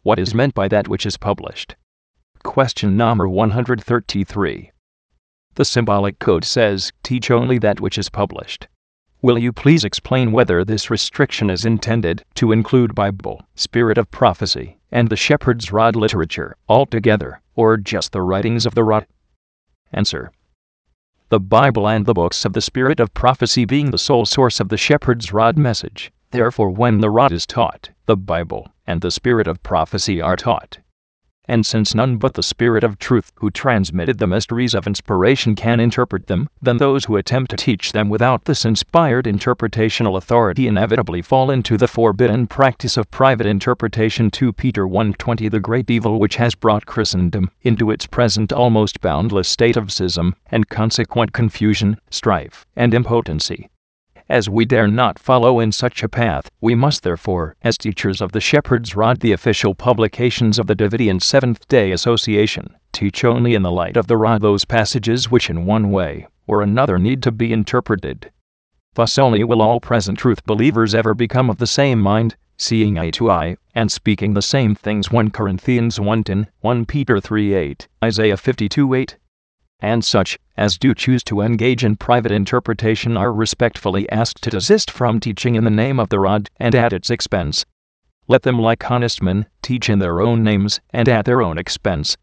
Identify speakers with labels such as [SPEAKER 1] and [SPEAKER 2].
[SPEAKER 1] What is meant by that which is published? Question number 133. The symbolic code says, teach only that which is published. Will you please explain whether this restriction is intended to include Bible, Spirit of Prophecy, and the Shepherd's Rod literature altogether, or just the writings of the Rod? Answer. The Bible and the books of the Spirit of Prophecy being the sole source of the Shepherd's Rod message, therefore when the Rod is taught, the Bible and the Spirit of Prophecy are taught. And since none but the Spirit of Truth, who transmitted the mysteries of inspiration, can interpret them, then those who attempt to teach them without this inspired interpretational authority inevitably fall into the forbidden practice of private interpretation. 2 Peter 1:20. The great evil which has brought Christendom into its present almost boundless state of schism, and consequent confusion, strife, and impotency. As we dare not follow in such a path, we must therefore, as teachers of the Shepherd's Rod, the official publications of the Davidian Seventh-day Association, teach only in the light of the Rod those passages which in one way or another need to be interpreted. Thus only will all present truth believers ever become of the same mind, seeing eye to eye, and speaking the same things. 1 Corinthians 1:10, 1 Peter 3:8, Isaiah 52:8. And such as do choose to engage in private interpretation are respectfully asked to desist from teaching in the name of the Rod and at its expense. Let them, like honest men, teach in their own names and at their own expense,